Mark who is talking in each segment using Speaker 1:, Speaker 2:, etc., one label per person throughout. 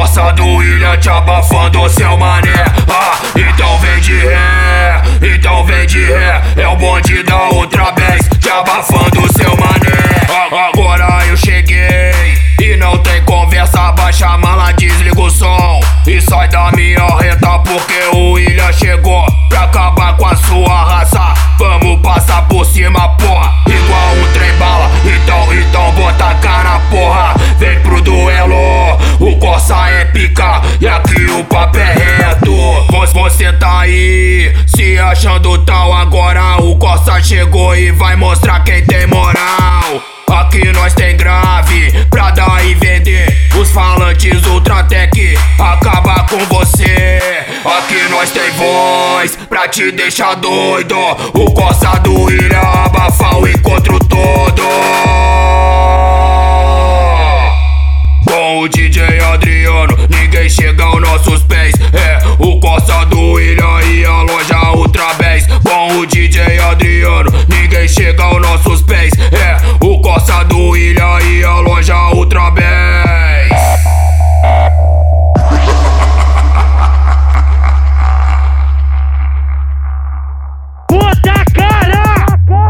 Speaker 1: Corsa do William te abafando, seu mané. Então vem de ré, então vem de ré. É o bonde da outra vez, te abafando, seu mané. Agora eu cheguei e não tem conversa, baixa a mala, desliga o som e sai da minha reta, porque o William chegou pra acabar com a sua raça. Vamos passar por cima, porra, igual um trem bala. Então bota a cara, porra, vem pro duelo. O Corsa é pica e aqui o papo é reto. Você tá aí se achando tal, agora o Corsa chegou e vai mostrar quem tem moral. Aqui nós tem grave pra dar e vender. Os falantes Ultratec acaba com você. Aqui nós tem voz pra te deixar doido. O Corsa do William abafa o encontro todo. Com o DJ Adriano, ninguém chega aos nossos pés. É o Corsa do William e a loja Ultrabéis. Com o DJ Adriano, ninguém chega aos nossos pés. É o Corsa do William e a loja Ultrabéis.
Speaker 2: Puta cara!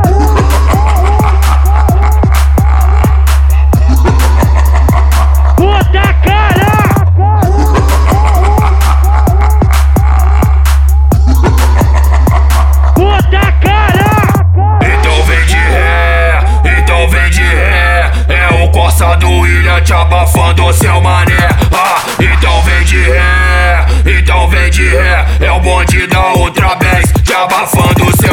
Speaker 2: Puta cara! Puta cara!
Speaker 1: Então vem de ré, então vem de ré. É o Corsa do William te abafando, seu mané. Então vem de ré, então vem de ré. É o bonde da outra vez te abafando, seu